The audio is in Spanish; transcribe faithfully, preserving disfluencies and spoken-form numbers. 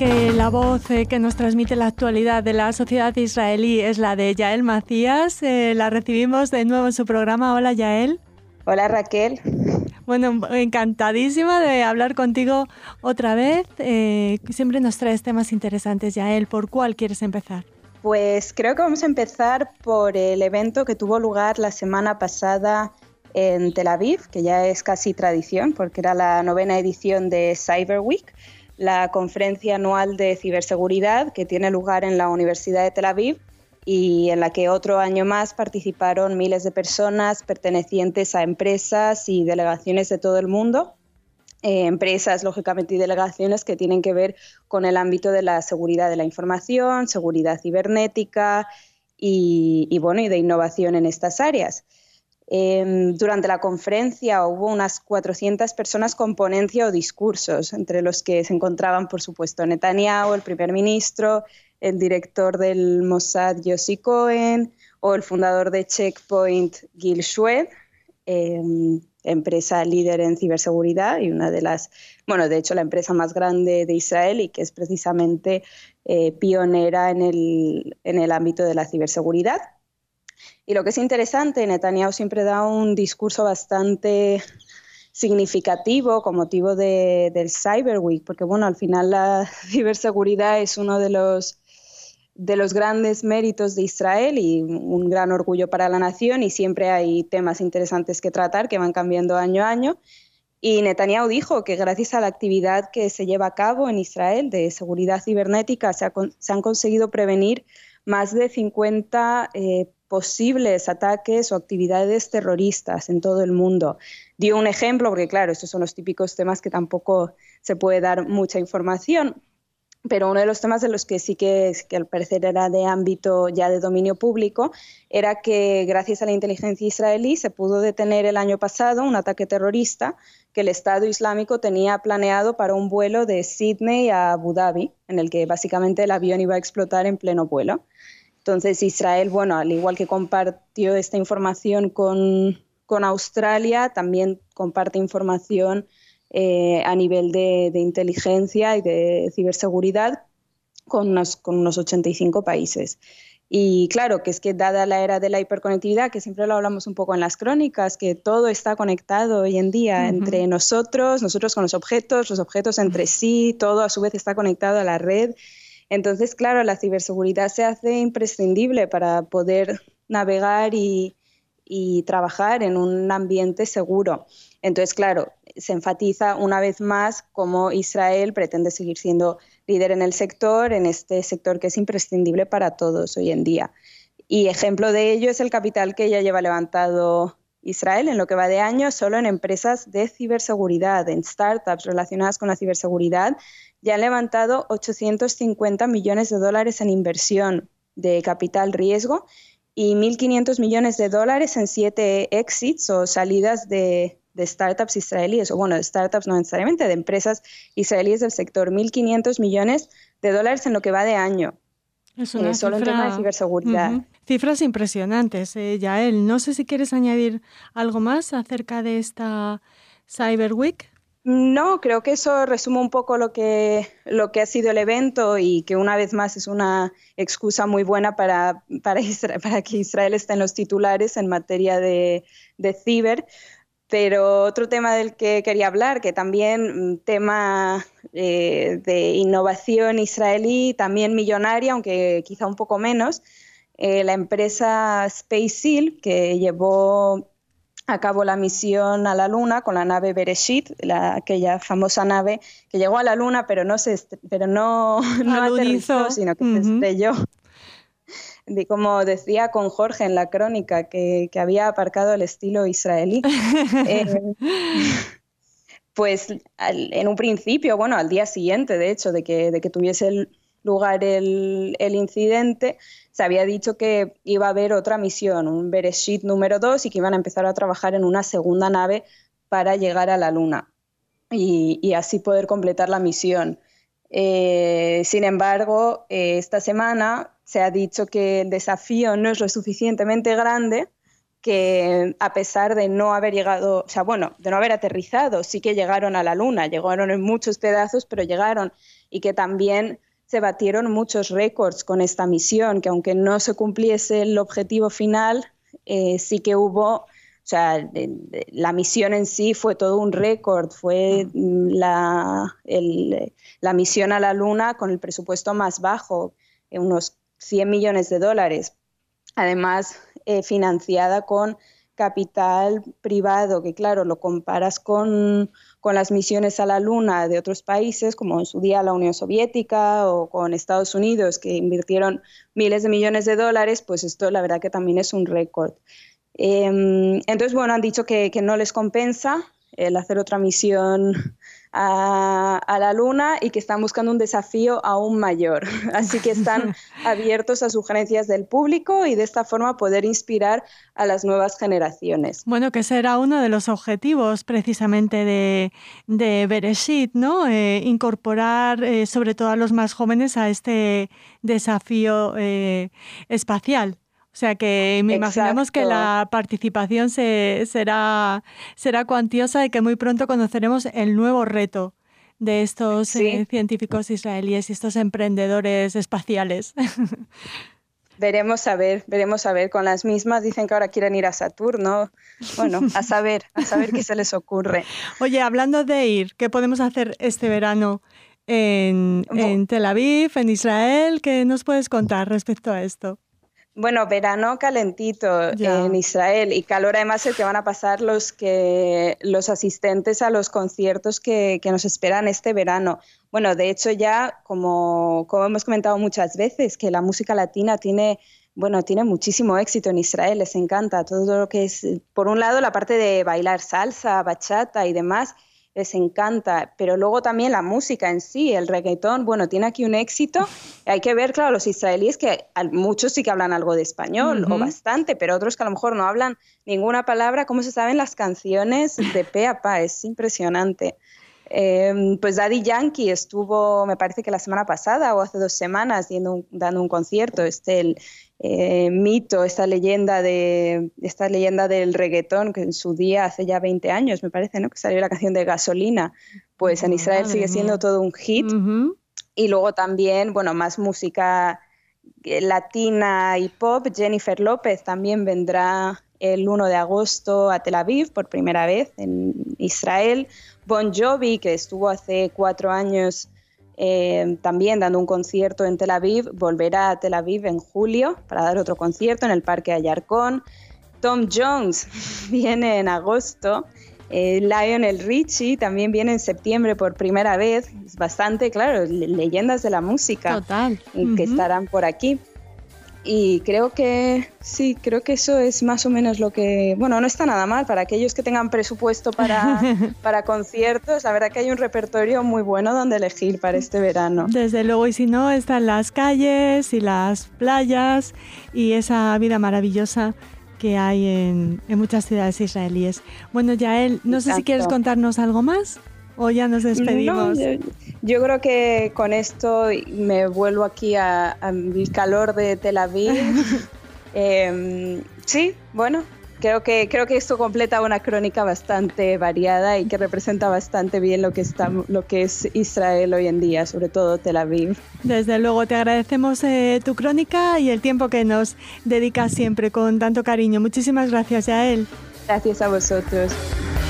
que la voz eh, que nos transmite la actualidad de la sociedad israelí es la de Yael Macías. Eh, la recibimos de nuevo en su programa. Hola, Yael. Hola, Raquel. Bueno, encantadísima de hablar contigo otra vez. Eh, siempre nos traes temas interesantes, Yael. ¿Por cuál quieres empezar? Pues creo que vamos a empezar por el evento que tuvo lugar la semana pasada en Tel Aviv, que ya es casi tradición porque era la novena edición de Cyber Week, la conferencia anual de ciberseguridad que tiene lugar en la Universidad de Tel Aviv y en la que otro año más participaron miles de personas pertenecientes a empresas y delegaciones de todo el mundo. Eh, empresas, lógicamente, y delegaciones que tienen que ver con el ámbito de la seguridad de la información, seguridad cibernética y, y, bueno, y de innovación en estas áreas. Eh, durante la conferencia hubo unas cuatrocientas personas con ponencia o discursos, entre los que se encontraban, por supuesto, Netanyahu, el primer ministro, el director del Mossad, Yossi Cohen, o el fundador de Checkpoint, Gil Shwed, eh, empresa líder en ciberseguridad y una de las, bueno, de hecho la empresa más grande de Israel y que es precisamente eh, pionera en el, en el ámbito de la ciberseguridad. Y lo que es interesante, Netanyahu siempre da un discurso bastante significativo con motivo de, del Cyber Week, porque bueno, al final la ciberseguridad es uno de los de los grandes méritos de Israel y un gran orgullo para la nación, y siempre hay temas interesantes que tratar que van cambiando año a año. Y Netanyahu dijo que gracias a la actividad que se lleva a cabo en Israel de seguridad cibernética se, ha, se han conseguido prevenir más de cincuenta eh, posibles ataques o actividades terroristas en todo el mundo. Dio un ejemplo, porque claro, estos son los típicos temas que tampoco se puede dar mucha información, pero uno de los temas de los que sí que, que al parecer era de ámbito ya de dominio público era que gracias a la inteligencia israelí se pudo detener el año pasado un ataque terrorista que el Estado Islámico tenía planeado para un vuelo de Sídney a Abu Dhabi, en el que básicamente el avión iba a explotar en pleno vuelo. Entonces Israel, bueno, al igual que compartió esta información con, con Australia, también comparte información Eh, a nivel de, de inteligencia y de ciberseguridad con unos, con unos ochenta y cinco países. Y claro, que es que dada la era de la hiperconectividad, que siempre lo hablamos un poco en las crónicas, que todo está conectado hoy en día uh-huh. entre nosotros, nosotros con los objetos, los objetos entre sí, todo a su vez está conectado a la red. Entonces, claro, la ciberseguridad se hace imprescindible para poder navegar y, y trabajar en un ambiente seguro. Entonces, claro, se enfatiza una vez más cómo Israel pretende seguir siendo líder en el sector, en este sector que es imprescindible para todos hoy en día. Y ejemplo de ello es el capital que ya lleva levantado Israel en lo que va de año, solo en empresas de ciberseguridad, en startups relacionadas con la ciberseguridad. Ya han levantado ochocientos cincuenta millones de dólares en inversión de capital riesgo y mil quinientos millones de dólares en siete exits o salidas de, de startups israelíes, o bueno, de startups no necesariamente, de empresas israelíes del sector, mil quinientos millones de dólares en lo que va de año. Es una eh, solo cifra... en tema de ciberseguridad. Uh-huh. Cifras impresionantes, eh, Yael. No sé si quieres añadir algo más acerca de esta Cyber Week. No, creo que eso resume un poco lo que, lo que ha sido el evento y que una vez más es una excusa muy buena para, para, Isra- para que Israel esté en los titulares en materia de, de ciber. Pero otro tema del que quería hablar, que también tema eh, de innovación israelí, también millonaria, aunque quizá un poco menos, eh, la empresa SpaceX, que llevó a cabo la misión a la Luna con la nave Bereshit, la, aquella famosa nave que llegó a la Luna, pero no, se est- pero no, no aterrizó, sino que uh-huh. se estrelló. De, como decía con Jorge en la crónica, que, que había aparcado el estilo israelí. eh, pues al, en un principio, bueno, al día siguiente, de hecho, de que, de que tuviese el, lugar el, el incidente, se había dicho que iba a haber otra misión, un Bereshit número dos, y que iban a empezar a trabajar en una segunda nave para llegar a la Luna y, y así poder completar la misión. Eh, sin embargo, eh, esta semana se ha dicho que el desafío no es lo suficientemente grande, que a pesar de no haber llegado, o sea, bueno, de no haber aterrizado, sí que llegaron a la Luna, llegaron en muchos pedazos, pero llegaron. y que también se batieron muchos récords con esta misión, que aunque no se cumpliese el objetivo final, eh, sí que hubo, o sea, de, de, la misión en sí fue todo un récord, fue la, el, la misión a la Luna con el presupuesto más bajo, eh, unos cien millones de dólares, además eh, financiada con capital privado, que claro, lo comparas con, con las misiones a la Luna de otros países, como en su día la Unión Soviética o con Estados Unidos, que invirtieron miles de millones de dólares, pues esto la verdad que también es un récord. Eh, entonces, bueno, han dicho que, que no les compensa el hacer otra misión a, a la Luna y que están buscando un desafío aún mayor. Así que están abiertos a sugerencias del público y de esta forma poder inspirar a las nuevas generaciones. Bueno, que será uno de los objetivos precisamente de, de Bereshit, ¿no? Eh, incorporar eh, sobre todo a los más jóvenes a este desafío eh, espacial. O sea que me Exacto. imaginamos que la participación se, será, será cuantiosa y que muy pronto conoceremos el nuevo reto de estos sí. eh, científicos israelíes y estos emprendedores espaciales. Veremos a ver, veremos a ver. Con las mismas dicen que ahora quieren ir a Saturno. Bueno, a saber, a saber qué se les ocurre. Oye, hablando de ir, ¿qué podemos hacer este verano en, en Tel Aviv, en Israel? ¿Qué nos puedes contar respecto a esto? Bueno, verano calentito ya. En Israel y calor además el que van a pasar los, que, los asistentes a los conciertos que, que nos esperan este verano. Bueno, de hecho ya, como, como hemos comentado muchas veces, que la música latina tiene, bueno, tiene muchísimo éxito en Israel, les encanta todo lo que es, por un lado, la parte de bailar salsa, bachata y demás, les encanta, pero luego también la música en sí, el reggaetón, bueno, tiene aquí un éxito. Hay que ver, claro, los israelíes que muchos sí que hablan algo de español uh-huh. o bastante, pero otros que a lo mejor no hablan ninguna palabra, cómo se saben las canciones de pe a pa, es impresionante. Eh, pues Daddy Yankee estuvo, me parece que la semana pasada o hace dos semanas dando un, dando un concierto, este el eh, mito, esta leyenda de esta leyenda del reggaetón que en su día hace ya veinte años, me parece, ¿no? Que salió la canción de Gasolina, pues en Israel sigue siendo todo un hit. Uh-huh. Y luego también, bueno, más música latina y pop. Jennifer López también vendrá el uno de agosto a Tel Aviv por primera vez en Israel. Bon Jovi, que estuvo hace cuatro años eh, también dando un concierto en Tel Aviv, volverá a Tel Aviv en julio para dar otro concierto en el Parque Ayarcón. Tom Jones viene en agosto. Eh, Lionel Richie también viene en septiembre por primera vez. Es bastante, claro, le- leyendas de la música. Total. Que Uh-huh. estarán por aquí. Y creo que sí, creo que eso es más o menos lo que... Bueno, no está nada mal para aquellos que tengan presupuesto para, para conciertos. La verdad que hay un repertorio muy bueno donde elegir para este verano. Desde luego, y si no, están las calles y las playas y esa vida maravillosa que hay en, en muchas ciudades israelíes. Bueno, Yael, no Exacto. sé si quieres contarnos algo más o ya nos despedimos. No, yo, yo creo que con esto me vuelvo aquí al calor de Tel Aviv. eh, sí, bueno, creo que, creo que esto completa una crónica bastante variada y que representa bastante bien lo que, está, lo que es Israel hoy en día, sobre todo Tel Aviv. Desde luego, te agradecemos eh, tu crónica y el tiempo que nos dedicas siempre con tanto cariño. Muchísimas gracias, Yael. Gracias a vosotros.